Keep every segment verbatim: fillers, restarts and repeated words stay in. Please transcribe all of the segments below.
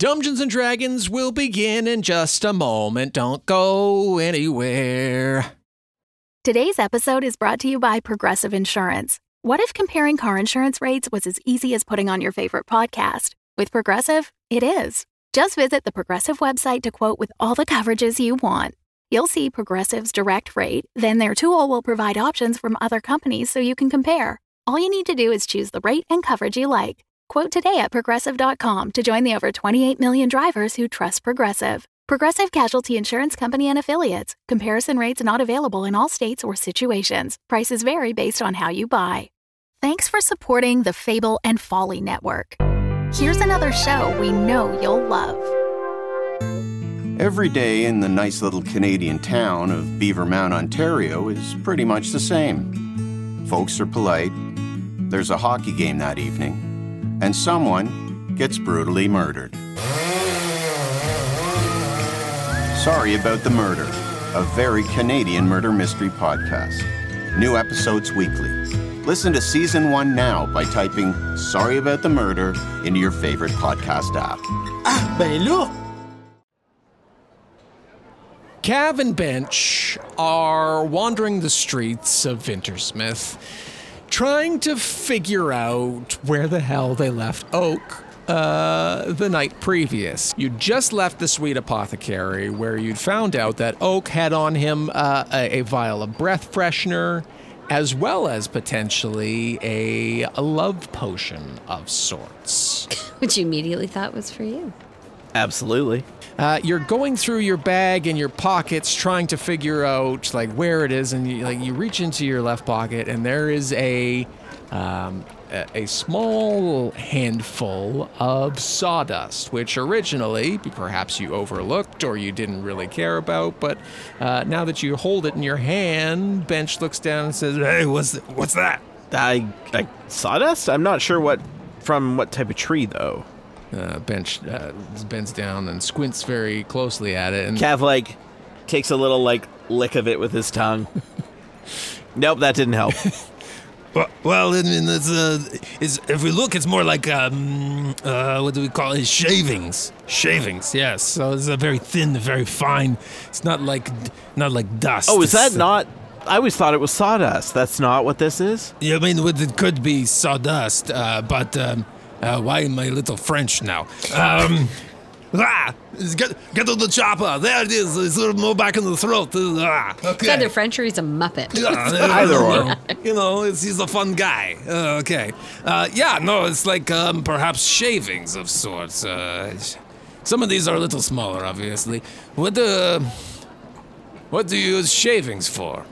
Dungeons and Dragons will begin in just a moment. Don't go anywhere. Today's episode is brought to you by Progressive Insurance. What if comparing car insurance rates was as easy as putting on your favorite podcast? With Progressive, it is. Just visit the Progressive website to quote with all the coverages you want. You'll see Progressive's direct rate, then their tool will provide options from other companies so you can compare. All you need to do is choose the rate and coverage you like. Quote today at Progressive dot com to join the over twenty-eight million drivers who trust Progressive. Progressive Casualty Insurance Company and Affiliates. Comparison rates not available in all states or situations. Prices vary based on how you buy. Thanks for supporting the Fable and Folly Network. Here's another show we know you'll love. Every day in the nice little Canadian town of Beavermount, Ontario is pretty much the same. Folks are polite, there's a hockey game that evening, and someone gets brutally murdered. Sorry About the Murder, a very Canadian murder mystery podcast. New episodes weekly. Listen to Season one now by typing Sorry About the Murder into your favorite podcast app. Ah, ben là! Cav and Bench are wandering the streets of Vintersmith, trying to figure out where the hell they left Oak uh, the night previous. You'd just left the Sweet Apothecary, where you'd found out that Oak had on him uh, a, a vial of breath freshener, as well as potentially a, a love potion of sorts. Which you immediately thought was for you. Absolutely. Uh, you're going through your bag and your pockets trying to figure out like where it is, and you, like you reach into your left pocket and there is a um, a, a small handful of sawdust, which originally perhaps you overlooked or you didn't really care about, but uh, now that you hold it in your hand, Bench looks down and says, "Hey, what's th- what's that?" I, I sawdust? I'm not sure what from what type of tree though. Uh, Bench uh, bends down and squints very closely at it. And Cav, like, takes a little, like, lick of it with his tongue. Nope, that didn't help. well, well, I mean, it's, uh, it's, if we look, it's more like, um, uh, what do we call it? Shavings. Shavings, yes. So it's a very thin, very fine. It's not like, not like dust. Oh, is that It's, uh, not... I always thought it was sawdust. That's not what this is? Yeah, I mean, it could be sawdust, uh, but... Um, Uh, why am I a little French now? Um, ah, get, get to the chopper. There it is. It's a little more back in the throat. Ah, okay. It's either French or he's a Muppet. Yeah, Either or. You know, it's, he's a fun guy. Uh, okay. Uh, yeah, no, it's like um, perhaps shavings of sorts. Uh, some of these are a little smaller, obviously. What uh, what do you use shavings for?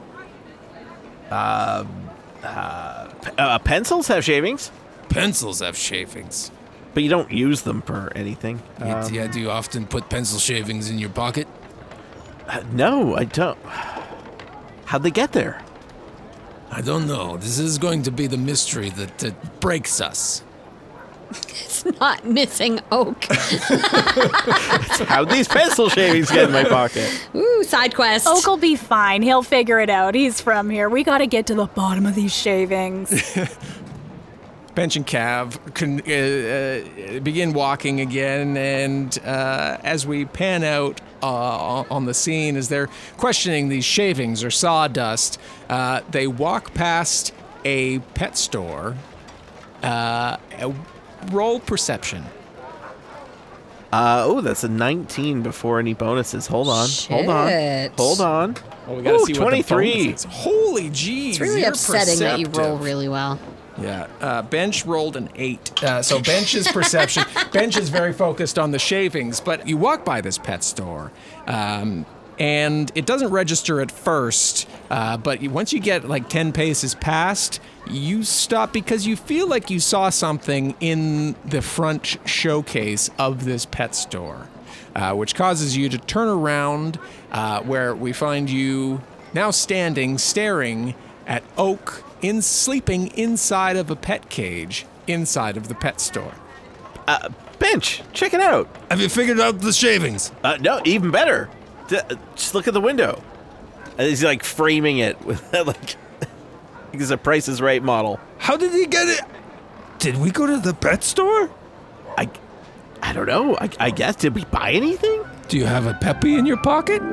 Uh, uh, p- uh, pencils have shavings? Pencils have shavings. But you don't use them for anything. Yeah, Um, yeah, do you often put pencil shavings in your pocket? uh, no, I don't. How'd they get there? I don't know. This is going to be the mystery that, that breaks us. It's not missing Oak. How'd these pencil shavings get in my pocket? Ooh, side quest. Oak will be fine. He'll figure it out. He's from here. We gotta get to the bottom of these shavings. Bench and Cav can uh, uh, begin walking again, and uh, as we pan out uh, on the scene, as they're questioning these shavings or sawdust, uh, they walk past a pet store. Uh, roll perception. Uh, oh, that's a nineteen before any bonuses. Hold on. Hold on. Shit. Hold on. Oh, we gotta Ooh, see twenty-three. what the bonus is. Holy jeez! It's really you're upsetting that you roll perceptive. really well. Yeah, uh, Bench rolled an eight. Uh, so Bench's perception, Bench is very focused on the shavings, but you walk by this pet store, um, and it doesn't register at first, uh, but you, once you get like ten paces past, you stop because you feel like you saw something in the front showcase of this pet store, uh, which causes you to turn around, uh, where we find you now standing, staring at Oak, in sleeping inside of a pet cage inside of the pet store. Uh, Bench, check it out. Have you figured out the shavings? Uh, no, even better. D- just look at the window. And he's like framing it with like, it's a Price is Right model. How did he get it? Did we go to the pet store? I, I I don't know. I, I guess. Did we buy anything? Do you have a Peppy in your pocket?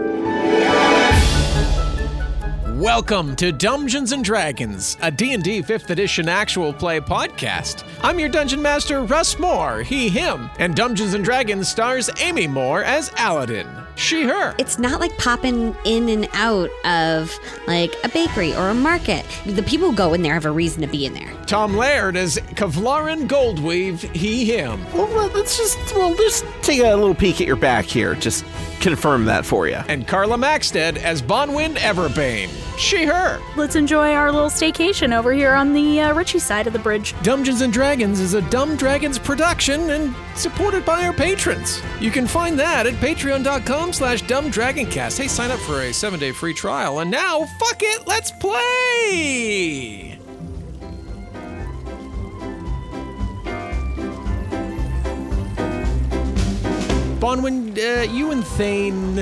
Welcome to Dungeons and Dragons, a D and D fifth edition actual play podcast. I'm your Dungeon Master, Russ Moore, he, him, and Dungeons and Dragons stars Amy Moore as Aladdin, she, her. It's not like popping in and out of like a bakery or a market. The people who go in there have a reason to be in there. Tom Laird as Kevlarin Goldweave, he, him. Well, let's just, well, just take a little peek at your back here. Just confirm that for you. And Carla Maxted as Bonwind Everbane, she, her. Let's enjoy our little staycation over here on the uh, Ritchie side of the bridge. Dungeons and Dragons is a Dumb Dragons production and supported by our patrons. You can find that at patreon.com slash dumbdragoncast. Hey, sign up for a seven-day free trial. And now, fuck it, let's play! Bonwin, uh, you and Thane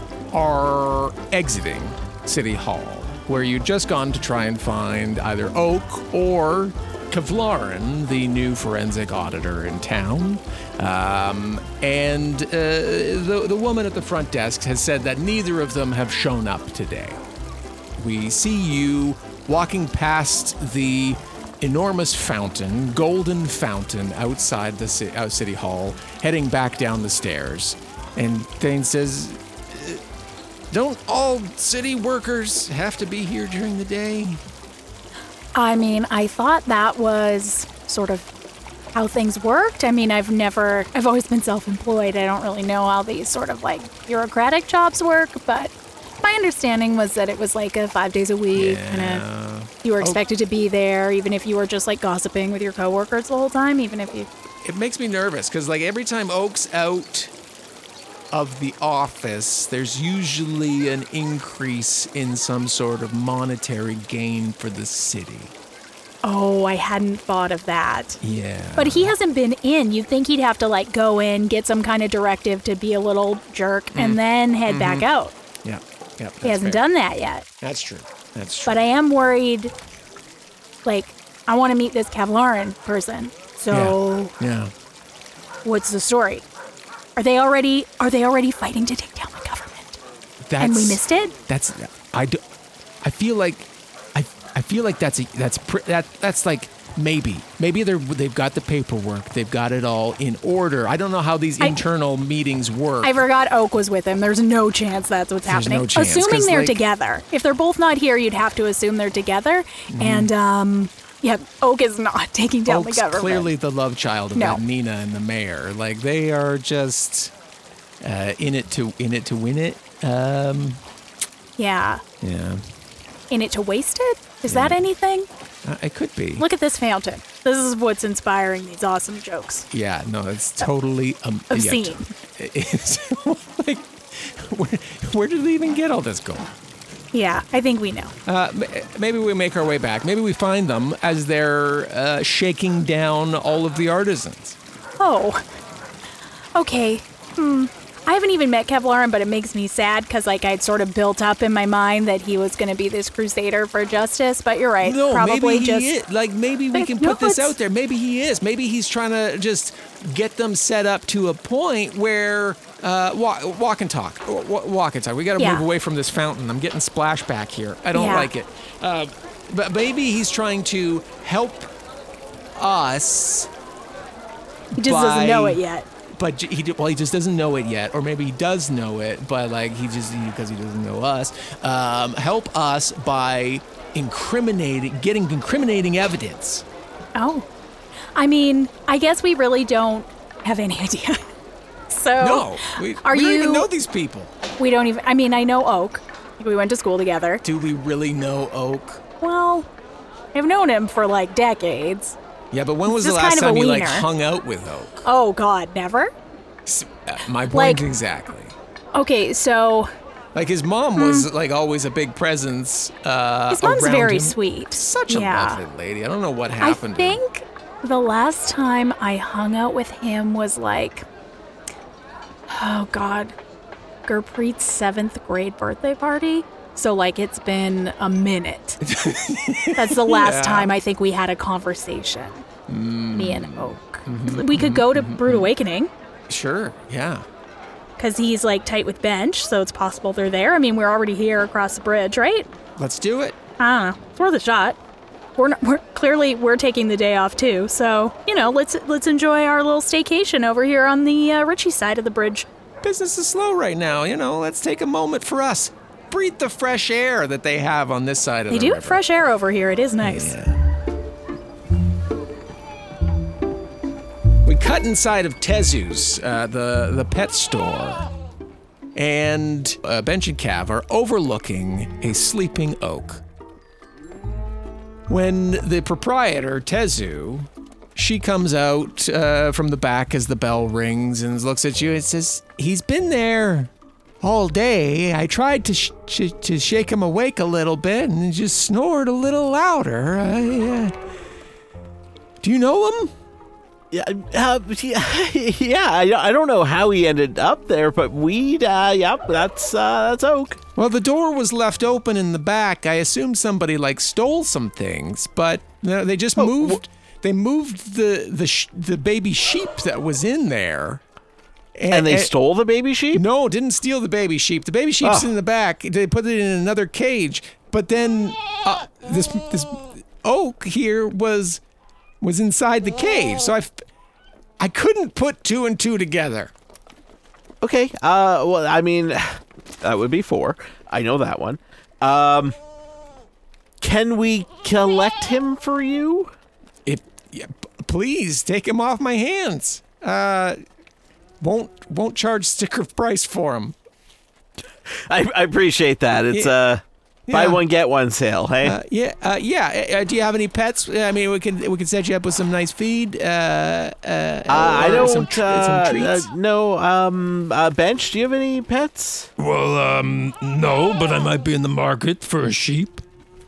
are exiting City Hall, where you'd just gone to try and find either Oak or Kevlarin, the new forensic auditor in town. Um, and uh, the, the woman at the front desk has said that neither of them have shown up today. We see you walking past the enormous fountain, golden fountain outside the ci- out City Hall, heading back down the stairs. And Thane says, don't all city workers have to be here during the day? I mean, I thought that was sort of how things worked. I mean, I've never, I've always been self-employed. I don't really know how these sort of like bureaucratic jobs work, but my understanding was that it was like a five days a week, Yeah. kind of, you were expected to be there, even if you were just like gossiping with your coworkers the whole time, even if you... It makes me nervous, because like every time Oak's out of the office, there's usually an increase in some sort of monetary gain for the city. Oh, I hadn't thought of that. Yeah. But he hasn't been in. You'd think he'd have to like go in, get some kind of directive to be a little jerk, and then head Mm-hmm. back out. Yeah. Yeah. He hasn't done that yet. That's true. That's true. But I am worried, like, I want to meet this Kevlarin person. So Yeah. what's the story? Are they already are they already fighting to take down the government? That's, and we missed it? That's I do. I feel like I I feel like that's a, that's pr- that that's like maybe maybe they're they've got the paperwork, they've got it all in order. I don't know how these I- internal meetings work. I forgot Oak was with him. There's no chance that's what's There's happening. no chance, Assuming 'cause, they're like- together. If they're both not here, you'd have to assume they're together. Mm-hmm. And um yeah, Oak is not taking down Oak's the government. clearly the love child of No. that Nina and the mayor. Like they are just uh, in it to in it to win it. Um, Yeah. yeah, In it to waste it? Is that anything? uh, it could be. Look at this fountain. This is what's inspiring these awesome jokes. Yeah, no, it's totally um, yeah, Obscene. t- It's like where, where did they even get all this gold? Yeah, I think we know. Uh, m- maybe we make our way back. Maybe we find them as they're uh, shaking down all of the artisans. Oh. Okay. Hmm. I haven't even met Kevlarin, but it makes me sad because, like, I'd sort of built up in my mind that he was going to be this crusader for justice. But you're right. No, Probably maybe just. he is. Like maybe we Like, can no, put this it's- out there. Maybe he is. Maybe he's trying to just get them set up to a point where uh, walk, walk and talk. Walk, walk and talk. We got to Yeah. move away from this fountain. I'm getting splashback here. I don't Yeah. like it. Uh, but maybe he's trying to help us. He just doesn't know by- it yet. But j- he well, he just doesn't know it yet, or maybe he does know it, but like he just because he doesn't know us. Um, help us by incriminating, getting incriminating evidence. Oh. I mean, I guess we really don't have any idea. So. No, we, Are we don't even you- know these people. We don't even. I mean, I know Oak. We went to school together. Do we really know Oak? Well, I've known him for like decades. Yeah, but when was This the is last kind of a time you like wiener. hung out with Oak? Oh, God, never? S- uh, My point Like- exactly. Okay, so Like his mom was like always a big presence. Uh, Hmm. his mom's around very him. sweet. Such a yeah. lovely lady. I don't know what I happened. to him. think the last time I hung out with him was like, oh God, Gurpreet's seventh grade birthday party. So like it's been a minute. That's the last Yeah. time I think we had a conversation. Me and Oak. Mm-hmm, we could go to Brood Awakening. Sure, yeah. Because he's like tight with Bench, so it's possible they're there. I mean, we're already here across the bridge, right? Let's do it. I don't know. It's worth a shot. We're, not, we're clearly we're taking the day off too, so you know, let's let's enjoy our little staycation over here on the uh, Ritchie side of the bridge. Business is slow right now, you know. Let's take a moment for us. Breathe the fresh air that they have on this side of They the do river. have fresh air over here. It is nice. We cut inside of Tezu's, uh, the the pet store, and uh, Bench and Cav are overlooking a sleeping oak. When the proprietor, Tezu, she comes out uh, from the back as the bell rings and looks at you and says, "He's been there all day. I tried to sh- sh- to shake him awake a little bit, and he just snored a little louder. I, uh, do you know him?" Yeah, uh, yeah, yeah. I, I don't know how he ended up there, but we, uh, yep, that's uh, that's Oak. Well, the door was left open in the back. I assume somebody like stole some things, but no, they just Oh, moved. They moved the the sh- the baby sheep that was in there. And they stole the baby sheep? No, didn't steal the baby sheep. The baby sheep's Oh. in the back. They put it in another cage. But then uh, this this oak here was was inside the cage. So I f- I couldn't put two and two together. Okay. Uh, well, I mean, that would be four. I know that one. Um, can we collect him for you? It yeah, p- please take him off my hands. Uh, won't won't charge sticker price for him. I, I appreciate that. It's Yeah. uh, buy Yeah. one get one sale. Hey. Uh, yeah, uh, yeah. Uh, do you have any pets? I mean, we can we can set you up with some nice feed. Uh, uh, Uh, I or don't. Some, tr- uh, some treats. uh, no. Um. Uh, Bench. Do you have any pets? Well, um, no, but I might be in the market for a sheep.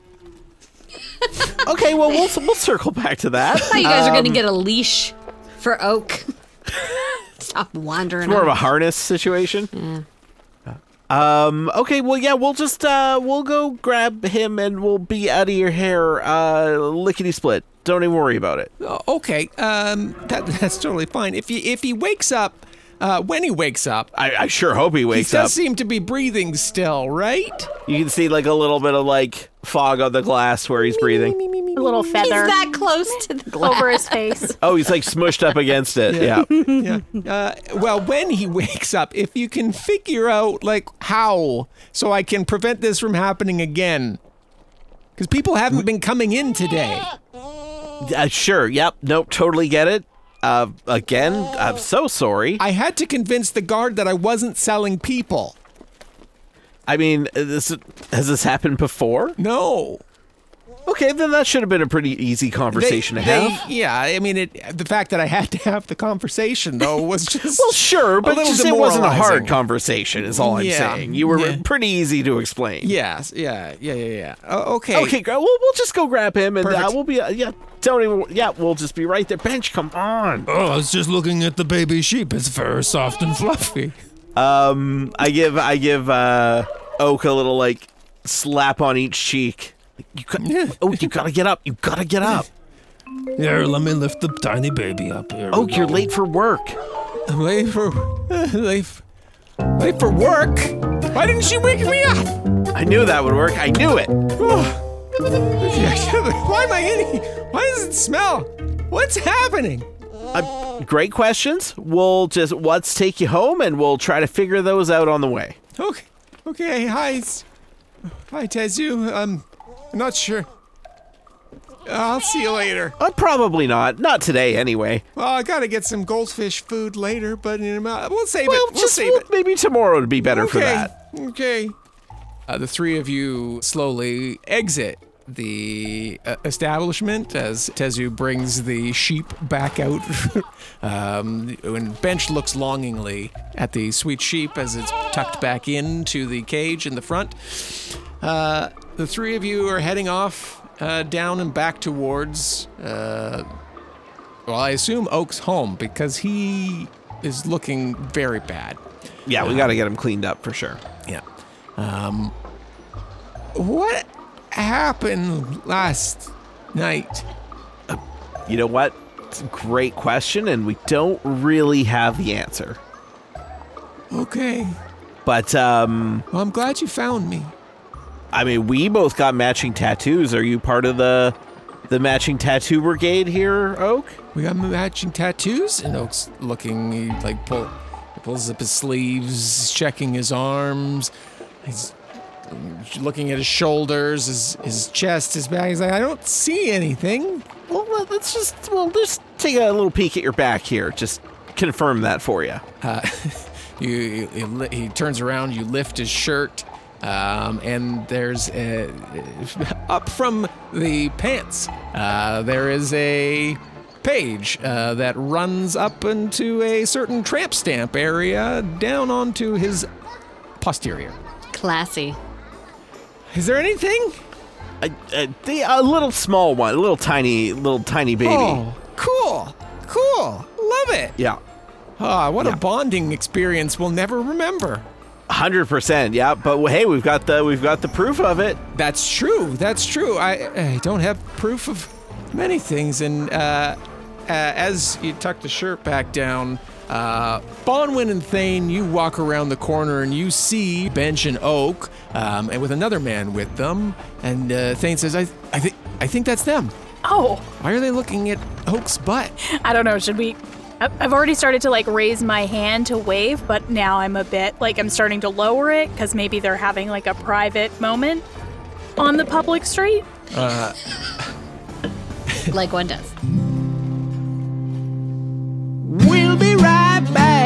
Okay. Well, we'll we'll circle back to that. Oh, you guys are going Um, to get a leash for Oak. Stop wandering. It's more of a off. harness situation. Um. Okay. Well, yeah. We'll just uh. We'll go grab him and we'll be out of your hair. Uh. Lickety split. Don't even worry about it. Oh, okay, um, that that's totally fine. If he if he wakes up, uh, when he wakes up, I, I sure hope he wakes he does up. seem to be breathing still, right? You can see like a little bit of like fog on the glass where he's breathing. A little He's feather that close to the glass. over his face. Oh, he's like smushed up against it. Yeah. Yeah. Uh, well, when he wakes up, if you can figure out like how, so I can prevent this from happening again, because people haven't been coming in today. Uh, sure. Yep. Nope. Totally get it. Uh, again, I'm so sorry. I had to convince the guard that I wasn't selling people. I mean, this has this happened before? No. Okay, then that should have been a pretty easy conversation They- to they- have. Yeah, I mean, it, the fact that I had to have the conversation, though, was just... Well, sure, a but little just it wasn't a hard demoralizing. conversation, is all I'm Yeah, saying. You were yeah. pretty easy to explain. Yes, yeah, yeah, yeah, yeah. Oh, okay. Okay, great. We'll, we'll just go grab him, and uh, Perfect. we'll be, uh, yeah, don't even, yeah, we'll just be right there. Bench, come on. Oh, I was just looking at the baby sheep. Its fur is soft and fluffy. Um, I give, I give, uh, Oak a little, like, slap on each cheek. You got, oh, you gotta get up. You gotta get up. Here, let me lift the tiny baby up here. Oh, you're late for work. Late for... late, for late for work? Why didn't she wake me up? I knew that would work. I knew it. Why am I in here? Why does it smell? What's happening? Uh, great questions. We'll just, let's take you home, and we'll try to figure those out on the way. Okay, okay, hi. it's- Hi, Tezu. Um, I'm not sure. I'll see you later. Uh, probably not. Not today, anyway. Well, I gotta get some goldfish food later, but you know, we'll save Well, it. We'll just save well, it. maybe tomorrow would be better Okay. for that. Okay. Uh, the three of you slowly exit the uh, establishment as Tezu brings the sheep back out. um, when Bench looks longingly at the sweet sheep as it's tucked back into the cage in the front. Uh, the three of you are heading off uh, down and back towards, uh, well, I assume Oak's home because he is looking very bad. Yeah, we got to get him cleaned up for sure. Yeah. Um, what happened last night? You know what? It's a great question, and we don't really have the answer. Okay. But, um... Well, I'm glad you found me. I mean, we both got matching tattoos. Are you part of the the matching tattoo brigade here, Oak? We got matching tattoos? And Oak's looking, he, like, pull, he pulls up his sleeves, checking his arms. He's looking at his shoulders, his, his chest, his back. He's like, I don't see anything. Well, let's just, well, just take a little peek at your back here. Just confirm that for you. Uh, you, you, you he turns around, you lift his shirt, um, and there's a, up from the pants, uh, there is a page uh, that runs up into a certain tramp stamp area down onto his posterior. Classy. Is there anything? A, a, the, a little small one, a little tiny, little tiny baby. Oh, cool, cool, love it. Yeah. Ah, what Yeah. a bonding experience we'll never remember. one hundred percent, yeah. But hey, we've got the we've got the proof of it. That's true. That's true. I, I don't have proof of many things. And uh, uh, as you tuck the shirt back down, uh, Bonwin and Thane, you walk around the corner and you see Bench and Oak, um, and with another man with them. And uh, Thane says, "I, I think, I think that's them. Oh, Why are they looking at Oak's butt?" I don't know. Should we? I- I've already started to like raise my hand to wave, but now I'm a bit like I'm starting to lower it because maybe they're having like a private moment on the public street. Like one does. We'll be right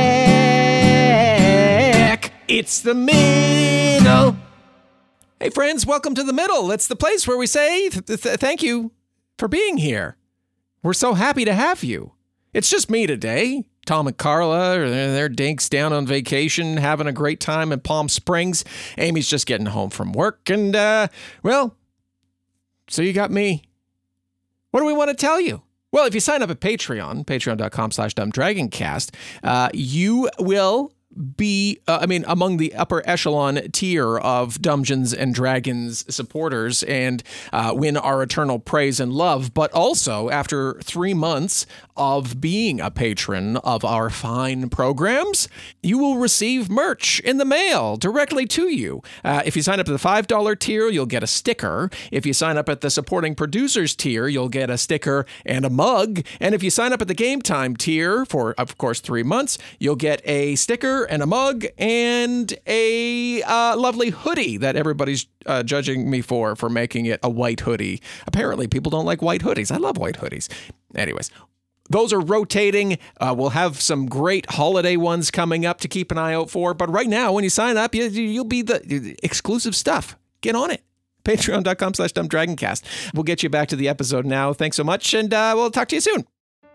back. It's the middle. Hey, friends, welcome to the middle. It's the place where we say th- th- thank you for being here. We're so happy to have you. It's just me today. Tom and Carla, are they're, they're dinks down on vacation, having a great time in Palm Springs. Amy's just getting home from work. And, uh, well, so you got me. What do we want to tell you? Well, if you sign up at Patreon, patreon.com slash dumbdragoncast, uh, you will be, uh, I mean, among the upper echelon tier of Dungeons and Dragons supporters and uh, win our eternal praise and love. But also, after three months of being a patron of our fine programs, you will receive merch in the mail directly to you. Uh, if you sign up at the five dollar tier, you'll get a sticker. If you sign up at the supporting producers tier, you'll get a sticker and a mug. And if you sign up at the game time tier for, of course, three months, you'll get a sticker and a mug and a uh, lovely hoodie that everybody's uh, judging me for, for making it a white hoodie. Apparently, people don't like white hoodies. I love white hoodies. Anyways. Those are rotating. Uh, we'll have some great holiday ones coming up to keep an eye out for. But right now, when you sign up, you, you'll be the exclusive stuff. Get on it. Patreon.com slash dumbdragoncast. We'll get you back to the episode now. Thanks so much, and uh, we'll talk to you soon.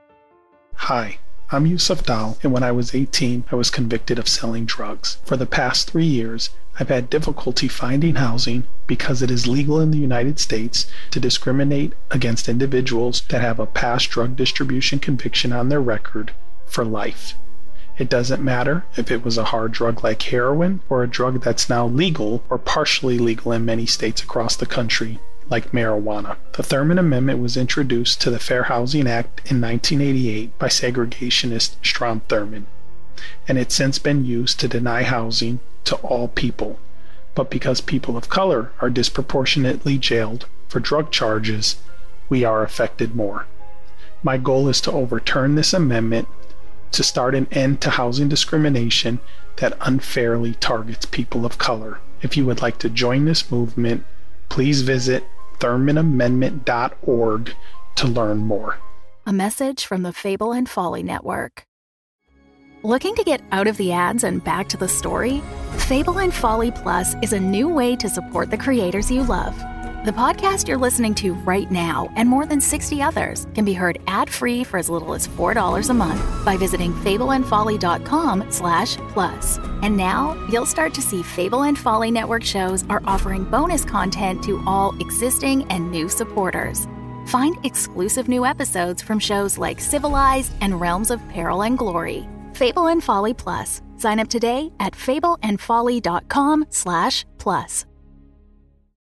Hi, I'm Yusuf Dal, and when I was eighteen, I was convicted of selling drugs. For the past three years, I've had difficulty finding housing because it is legal in the United States to discriminate against individuals that have a past drug distribution conviction on their record for life. It doesn't matter if it was a hard drug like heroin or a drug that's now legal or partially legal in many states across the country, like marijuana. The Thurman Amendment was introduced to the Fair Housing Act in nineteen eighty-eight by segregationist Strom Thurmond, and it's since been used to deny housing to all people. But because people of color are disproportionately jailed for drug charges, we are affected more. My goal is to overturn this amendment to start an end to housing discrimination that unfairly targets people of color. If you would like to join this movement, please visit thurman amendment dot org to learn more. A message from the Fable and Folly Network. Looking to get out of the ads and back to the story? Fable and Folly Plus is a new way to support the creators you love. The podcast you're listening to right now and more than sixty others can be heard ad-free for as little as four dollars a month by visiting fableandfolly.com slash plus. And now you'll start to see Fable and Folly Network shows are offering bonus content to all existing and new supporters. Find exclusive new episodes from shows like Civilized and Realms of Peril and Glory. Fable and Folly Plus. Sign up today at fableandfolly.com slash plus.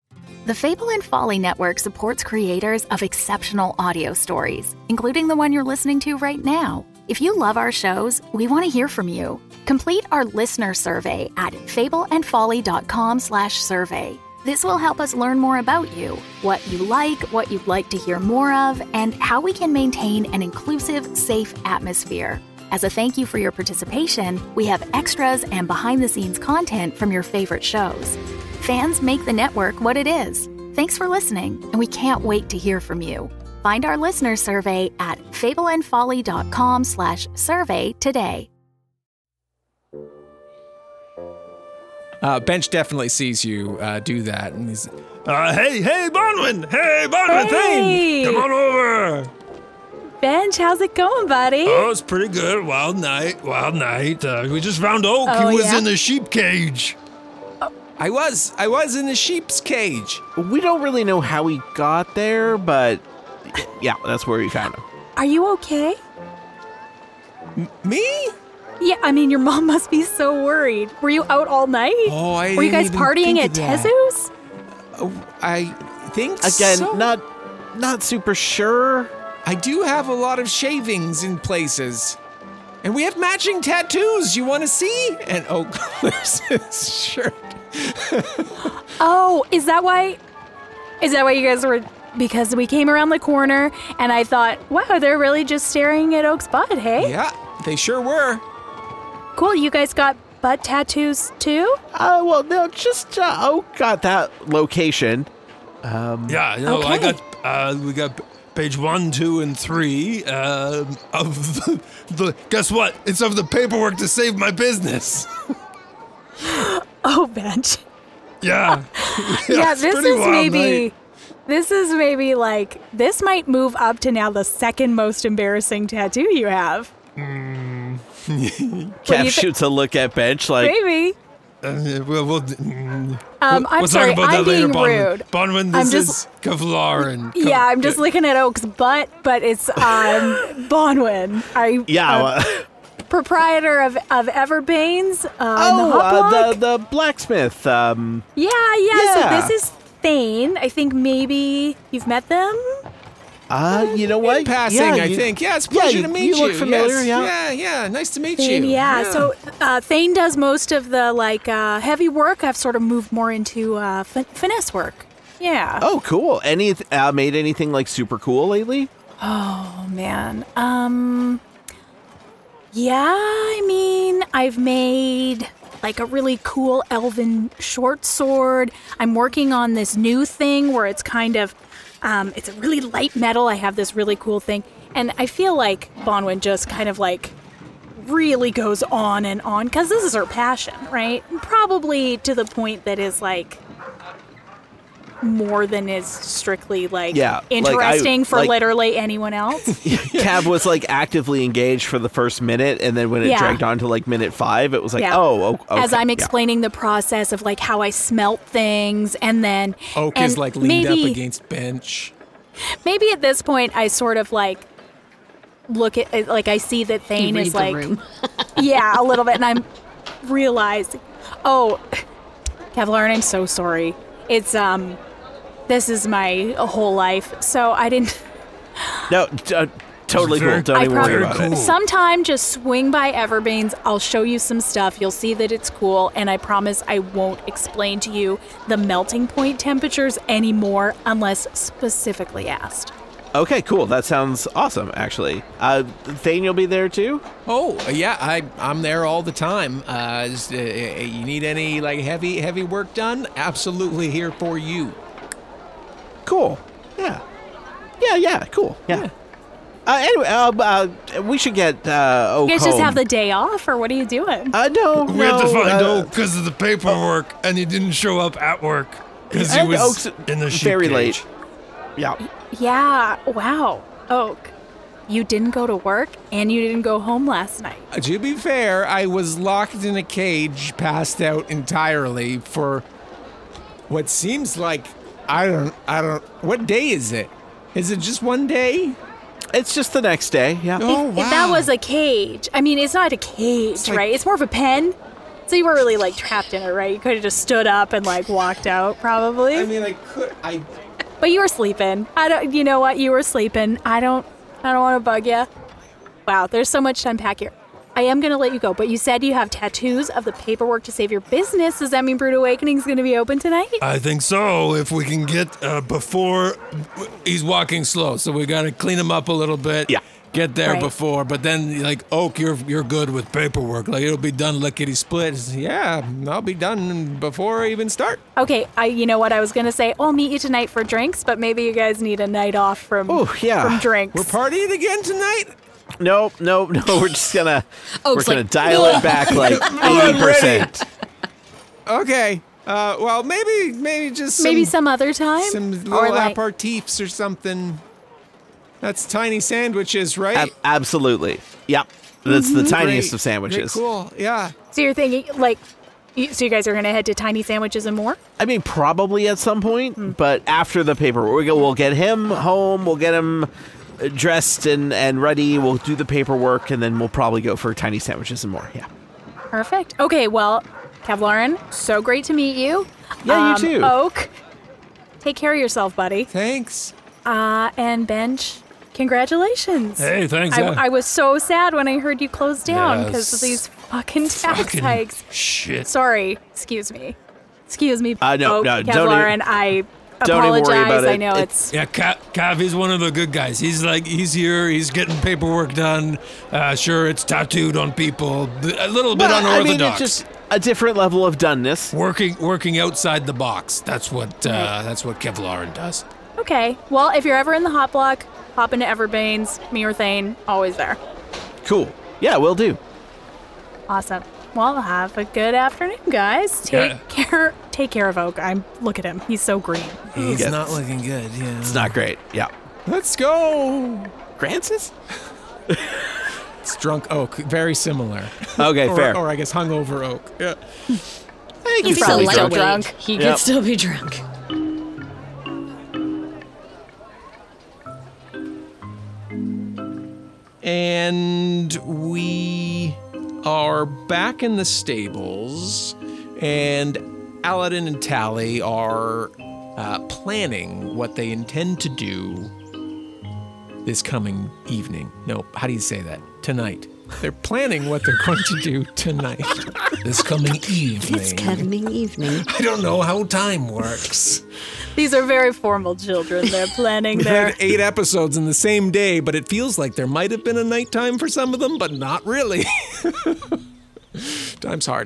The Fable and Folly Network supports creators of exceptional audio stories, including the one you're listening to right now. If you love our shows, we want to hear from you. Complete our listener survey at fableandfolly.com slash survey. This will help us learn more about you, what you like, what you'd like to hear more of, and how we can maintain an inclusive, safe atmosphere. As a thank you for your participation, we have extras and behind-the-scenes content from your favorite shows. Fans make the network what it is. Thanks for listening, and we can't wait to hear from you. Find our listener survey at fableandfolly.com slash survey today. Uh, Bench definitely sees you uh, do that, and he's Uh, hey, hey, Bonwin! Hey, Bonwin, Hey! Thane! Come on over! Bench, how's it going, buddy? Oh, it's pretty good. Wild night, wild night. Uh, we just found Oak. Oh, he was yeah? in the sheep cage. I was I was in the sheep's cage. We don't really know how he got there, but yeah, that's where we found him. Are you okay? Me? Yeah, I mean, your mom must be so worried. Were you out all night? Oh, I Were you didn't guys even partying think at of that. Tezu's? Oh, I think Again, so. not not super sure. I do have a lot of shavings in places. And we have matching tattoos. You want to see? And Oak clears his shirt. Oh, is that why? Is that why you guys were? Because we came around the corner and I thought, wow, they're really just staring at Oak's butt, hey? Yeah, they sure were. Cool, you guys got butt tattoos too? Uh, well, no, just uh, Oak got that location. Um, Yeah, you know, I Okay. got, uh, we got page one, two, and three uh, of the, the, guess what? It's of the paperwork to save my business. Oh, Bench. Yeah. Yeah, it's this pretty is wild maybe, night. this is maybe like, this might move up to now the second most embarrassing tattoo you have. Kev thi- shoots a look at Bench like, Maybe. Uh, we'll, we'll, mm, Um, I'm we'll sorry, talk about I'm that later, being Bonwin. rude. Bonwin, this I'm is just- Kevlar and... Yeah, I'm just looking at Oak's butt, but it's um, Bonwin. Are you yeah. uh, uh, proprietor of, of Everbane's? Uh, oh, the hot uh, block? the the blacksmith. Um, Yeah, yeah, Yeah. So this is Thane. I think maybe you've met them. uh, you know what? In passing, Yeah, I you- think. Yeah, it's a yeah, pleasure you- to meet you you. look familiar, Yes. yeah. Yeah, yeah. Nice to meet Thane, you. yeah. So uh, Thane does most of the like uh, heavy work. I've sort of moved more into uh, fin- finesse work. Yeah. Oh, cool. Any uh, made anything like super cool lately? Oh man. Um Yeah, I mean, I've made like a really cool elven short sword. I'm working on this new thing where it's kind of um it's a really light metal. I have this really cool thing. And I feel like Bonwin just kind of like really goes on and on cuz this is her passion, right? Probably to the point that is like more than is strictly like Yeah, like, I- interesting for like- literally anyone else. Cav was like actively engaged for the first minute, and then when it Yeah. dragged on to like minute five, it was like, Yeah. oh, o- okay. As I'm yeah. explaining the process of like how I smelt things, and then Oak and is like leaned maybe, up against Bench. Maybe at this point I sort of like look at it, like I see that Thane read is the like room. yeah, a little bit, and I'm realizing, oh, Kevlar, I'm so sorry. It's um, this is my whole life, so I didn't. No, t- uh, totally Very cool. Don't I even worry probably about cool. it. sometime just swing by Everbane's. I'll show you some stuff. You'll see that it's cool, and I promise I won't explain to you the melting point temperatures anymore unless specifically asked. Okay, cool. That sounds awesome, actually. Uh, Thane, you'll be there too? Oh, yeah, I, I'm there all the time. Uh, just, uh, you need any like heavy heavy work done? Absolutely here for you. Cool. Yeah. Yeah, yeah, cool. Yeah. Uh, anyway, um, uh, we should get uh, Oak You guys just home. have the day off, or what are you doing? Uh, no, We no. had to find uh, Oak because of the paperwork, and he didn't show up at work because he and was Oak's in the sheep very cage. late. Yeah. Yeah, wow. Oak, you didn't go to work, and you didn't go home last night. Uh, To be fair, I was locked in a cage, passed out entirely for what seems like I don't I don't. What day is it? Is it just one day? It's just the next day. Yeah. Oh If that was a cage, I mean, it's not a cage, like- right? It's more of a pen. So you were really like trapped in it, right? You could have just stood up and like walked out, probably. I mean, I could. I. But you were sleeping. I don't. You know what? You were sleeping. I don't. I don't want to bug you. Wow, there's so much to unpack here. I am gonna let you go, but you said you have tattoos of the paperwork to save your business. Does that mean Brood Awakening's gonna be open tonight? I think so. If we can get uh, before he's walking slow, so we gotta clean him up a little bit. Yeah. Get there Right. before, but then like Oak, you're you're good with paperwork. Like it'll be done lickety split. Yeah, I'll be done before I even start. Okay, I. You know what? I was gonna say I'll meet you tonight for drinks, but maybe you guys need a night off from Oh, yeah. from drinks. We're partying again tonight. Nope, nope, no. We're just gonna Oh, we're it's gonna like- dial it back like eighty percent. Okay. Uh, well, maybe, maybe just some, maybe some other time. some little or like aperitifs or something. That's tiny sandwiches, right? Ab- absolutely. Yep. That's the tiniest Great. of sandwiches. Great, cool. Yeah. so you're thinking like. you- So you guys are gonna head to Tiny Sandwiches and more? I mean, probably at some point, but after the paperwork, we go, we'll get him home, we'll get him uh, dressed and, and ready, we'll do the paperwork, and then we'll probably go for tiny sandwiches and more. Yeah. Perfect. Okay, well, Kevlarin, so great to meet you. Yeah, you Um, too. Oak, take care of yourself, buddy. Thanks. Uh, and Bench, congratulations. Hey, thanks. I, yeah. I was so sad when I heard you close down because Yes. of these fucking tax Fucking hikes. shit. Sorry, excuse me. Excuse me. Uh, no, Oak, no, don't Kevlarin, even- I don't even apologize. worry about I it. know It's- it's. Yeah, Cav, Cav, he's one of the good guys. He's like, he's here, he's getting paperwork done. Uh, sure, it's tattooed on people, b- a little bit Well, I mean, unorthodox. it's just a different level of doneness. working, working outside the box. That's what, uh, that's what Kevlarin does. Okay, well, if you're ever in the hot block, hop into Everbane's, me or Thane, always there. Cool. Yeah, we'll do. Awesome. Well, have a good afternoon, guys. Take Yeah. care. Take care of Oak. I'm look at him. He's so green. He's Yeah. not looking good. Yeah. It's not great. Yeah. Let's go. Francis? It's drunk oak. Very similar. Okay, or, fair. or I guess hungover oak. Yeah. He's So probably still lightweight. drunk. He Yep. could still be drunk. And we are back in the stables, and Aladdin and Tally are uh, planning what they intend to do this coming evening. No, how do you say that? Tonight. They're planning what they're going to do tonight. This coming evening. It's coming evening. I don't know how time works. These are very formal children. They're planning We their. had eight episodes in the same day, but it feels like there might have been a nighttime for some of them, but not really. Time's hard.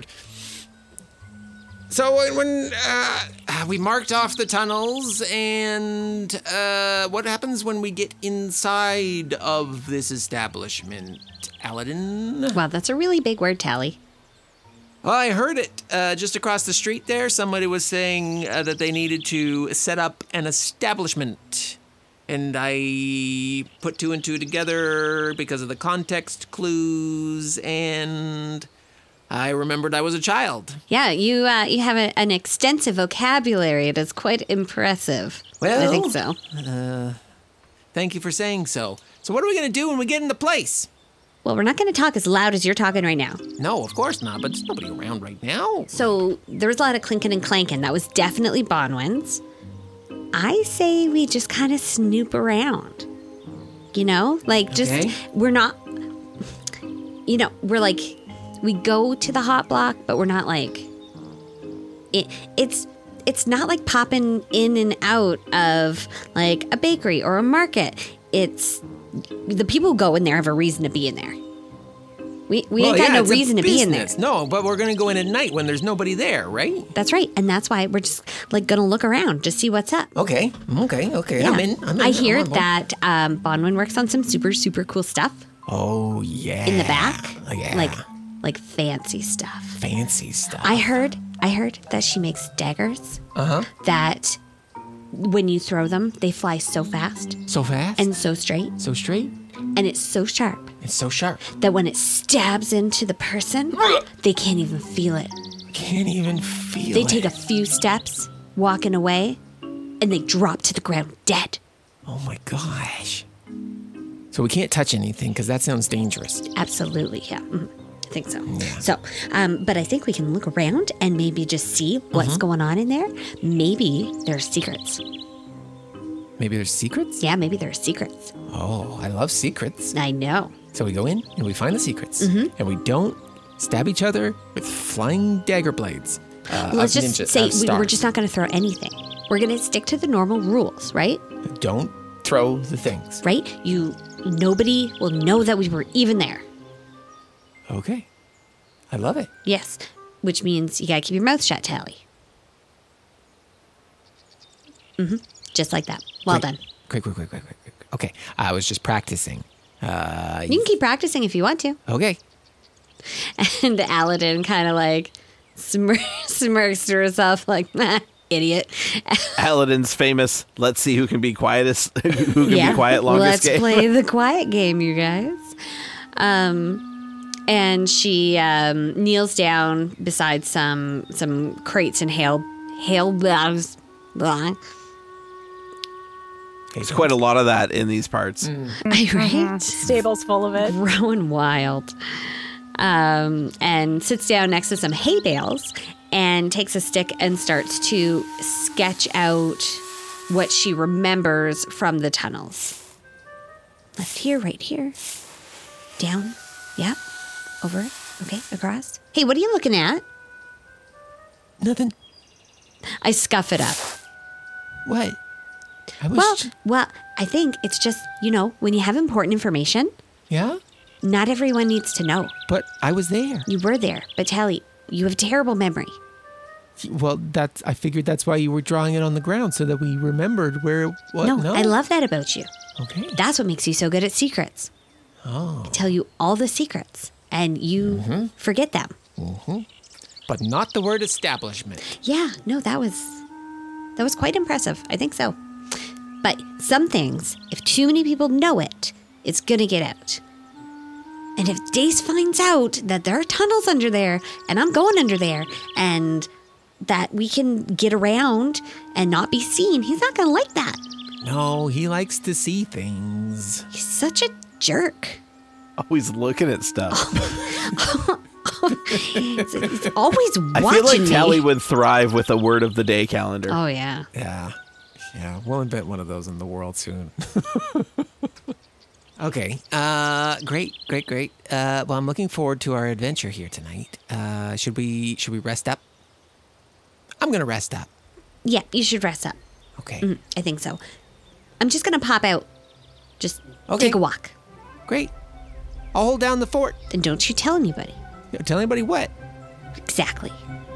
So when, when uh, we marked off the tunnels, and uh, what happens when we get inside of this establishment, Aladdin? Wow, that's a really big word, Tally. Well, I heard it uh, just across the street there. Somebody was saying uh, that they needed to set up an establishment. And I put two and two together because of the context clues, and I remembered I was a child. Yeah, you uh, you have a, an extensive vocabulary. It is quite impressive. Well, I think so. Thank you for saying so. So what are we going to do when we get in the place? Well, we're not going to talk as loud as you're talking right now. No, of course not, but there's nobody around right now. So there was a lot of clinking and clanking. That was definitely Bonwin's. I say we just kind of snoop around. You know? Like, just, Okay. we're not, you know, we're like, we go to the hot block, but we're not like, it, it's, it's not like popping in and out of like a bakery or a market. It's, the people who go in there have a reason to be in there. We, we Well, ain't got yeah, no it's a reason to be in there. business. No, but we're going to go in at night when there's nobody there, right? That's right. And that's why we're just like going to look around, just see what's up. Okay, okay, okay. I'm in. I'm in. I hear I'm on board. that um, Bonwin works on some super, super cool stuff Oh, yeah. in the back. Oh, yeah. Like, like fancy stuff. fancy stuff. I heard, I heard that she makes daggers Uh huh. that when you throw them, they fly so fast So fast and so straight. so straight. And it's so sharp It's so sharp. that when it stabs into the person, they can't even feel it. Can't even feel They it. take a few steps walking away and they drop to the ground dead. Oh my gosh. So we can't touch anything because that sounds dangerous. Absolutely, yeah. Mhm. I think so. So, um, but I think we can look around and maybe just see what's Mm-hmm. going on in there. Maybe there's secrets. Maybe there's secrets? Yeah, maybe there's secrets. Oh, I love secrets. I know. So we go in and we find the secrets. Mm-hmm. And we don't stab each other with flying dagger blades. Uh, Let's of just ninja, say of we, we're stars. just not going to throw anything. We're going to stick to the normal rules, right? Don't throw the things. Right? You, nobody will know that we were even there. Okay. I love it. Yes, which means you got to keep your mouth shut, Tally. Mm-hmm. Just like that. Well Quick, done. Quick, quick, quick, quick, quick, quick. Okay. I was just practicing. Uh, You can keep practicing if you want to. okay. And Aladdin kind of like smir- smirks to herself, like, nah, idiot. Aladdin's famous. Let's see who can be quietest. Who can be quiet Let's longest game. play the quiet game, you guys. Um, and she um, kneels down beside some some crates and hail hail bags. Blah. There's quite a lot of that in these parts. Right? Stable's full of it. Growing wild. Um, and sits down next to some hay bales and takes a stick and starts to sketch out what she remembers from the tunnels. Left here, right here. Down. Yep. Over it. Okay, across. Hey, what are you looking at? Nothing. I scuff it up. What? I was. Well, ju- well, I think it's just, you know, when you have important information, yeah? not everyone needs to know. But I was there. You were there, but Tally, you have terrible memory. Well, that's. I figured that's why you were drawing it on the ground so that we remembered where it was. No, No, I love that about you. Okay. That's what makes you so good at secrets. Oh. I tell you all the secrets, and you Mm-hmm. forget them. But not the word establishment. Yeah, no, that was that was quite impressive. I think so. But some things, if too many people know it, it's gonna get out. And if Dace finds out that there are tunnels under there, and I'm going under there, and that we can get around and not be seen, he's not gonna like that. No, he likes to see things. He's such a jerk. Always looking at stuff. He's, he's always watching I feel like me. Tally would thrive with a word of the day calendar. Oh yeah. Yeah. Yeah, we'll invent one of those in the world soon. Okay. Uh, great, great, great. Uh, well, I'm looking forward to our adventure here tonight. Uh, should we should we rest up? I'm gonna rest up. Yeah, you should rest up. Okay. Mm, I think so. I'm just gonna pop out. Just Okay. take a walk. Great. I'll hold down the fort. Then don't you tell anybody. Don't tell anybody what. Exactly.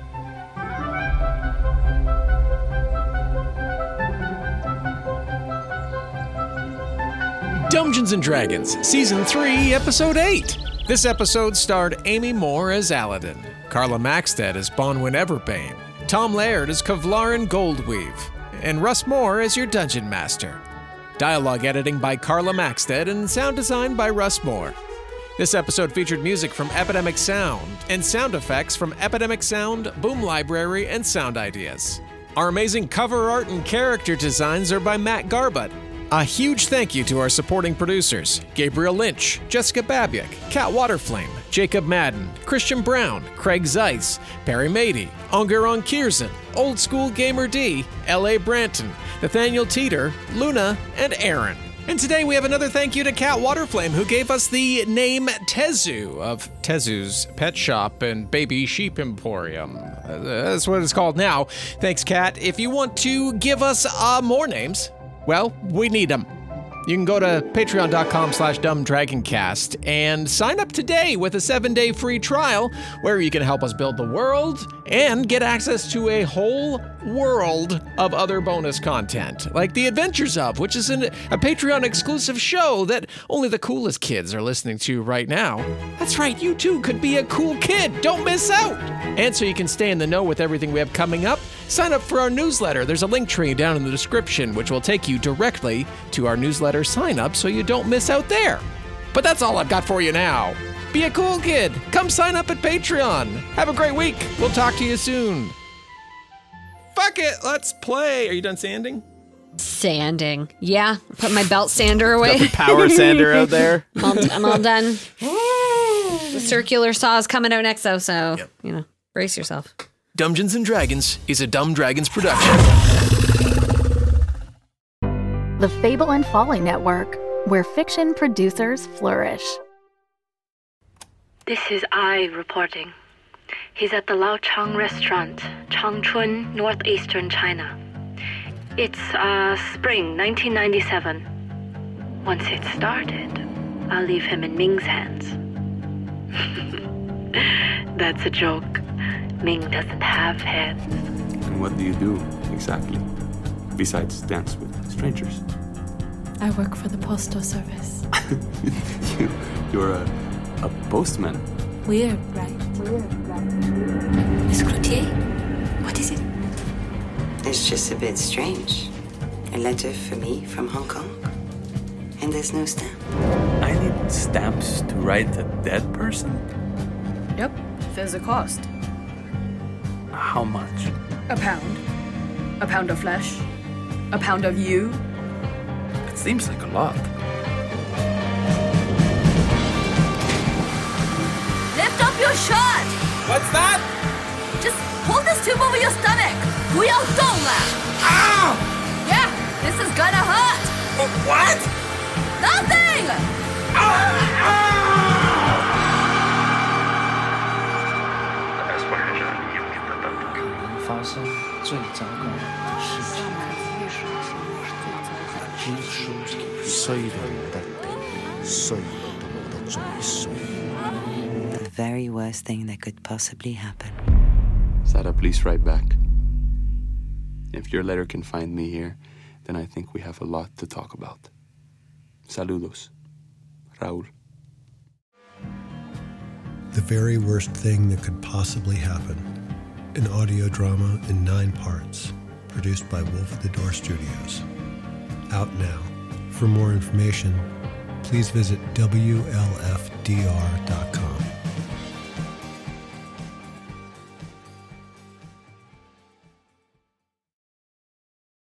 Dungeons and Dragons, Season three, Episode eight. This episode starred Amy Moore as Aladdin, Carla Maxted as Bonwyn Everbane, Tom Laird as Kevlarin Goldweave, and Russ Moore as your Dungeon Master. Dialogue editing by Carla Maxted and sound design by Russ Moore. This episode featured music from Epidemic Sound and sound effects from Epidemic Sound, Boom Library, and Sound Ideas. Our amazing cover art and character designs are by Matt Garbutt. A huge thank you to our supporting producers, Gabriel Lynch, Jessica Babiak, Kat Waterflame, Jacob Madden, Christian Brown, Craig Zeiss, Perry Mady, Ongeron Kiersen, Old School Gamer D, L A Branton, Nathaniel Teeter, Luna, and Aaron. And today we have another thank you to Kat Waterflame, who gave us the name Tezu of Tezu's Pet Shop and Baby Sheep Emporium. Uh, that's what it's called now. Thanks, Kat. If you want to give us uh, more names, well, we need them. You can go to patreon.com slash dumbdragoncast and sign up today with a seven-day free trial where you can help us build the world and get access to a whole world of other bonus content, like The Adventures Of, which is an, a Patreon-exclusive show that only the coolest kids are listening to right now. That's right, you too could be a cool kid. Don't miss out! And so you can stay in the know with everything we have coming up, sign up for our newsletter. There's a link tree down in the description, which will take you directly to our newsletter sign up so you don't miss out there. But that's all I've got for you now. Be a cool kid. Come sign up at Patreon. Have a great week. We'll talk to you soon. Fuck it. Let's play. Are you done sanding? Sanding. Yeah, put my belt sander away. Got the power sander out there. I'm all, I'm all done. The circular saw is coming out next, though, so, yep. you know, brace yourself. Dungeons and Dragons is a Dumb Dragons production. The Fable and Folly Network, where fiction producers flourish. This is I reporting. He's at the Lao Chang restaurant, Changchun, northeastern China. It's uh, spring nineteen ninety-seven. Once it's started, I'll leave him in Ming's hands. That's a joke. Ming doesn't have hands. And what do you do, exactly? Besides dance with strangers? I work for the postal service. you, you're a, a postman. Weird, right? Weird, right? Miss Cloutier, what is it? It's just a bit strange. A letter for me from Hong Kong. And there's no stamp. I need stamps to write a dead person? Yep, there's a cost. How much? A pound. A pound of flesh. A pound of you. It seems like a lot. Lift up your shirt! What's that? Just hold this tube over your stomach. 不要动了. Ow! Yeah, this is gonna hurt. What? Nothing! Ah! 发生最糟糕的事情，衰到冇得頂，衰到冇得再衰。 The very worst thing that could possibly happen. Sada, please write back. If your letter can find me here, then I think we have a lot to talk about. Saludos. Raúl. The very worst thing that could possibly happen. An audio drama in nine parts, produced by Wolf at the Door Studios. Out now. For more information, please visit W L F D R dot com.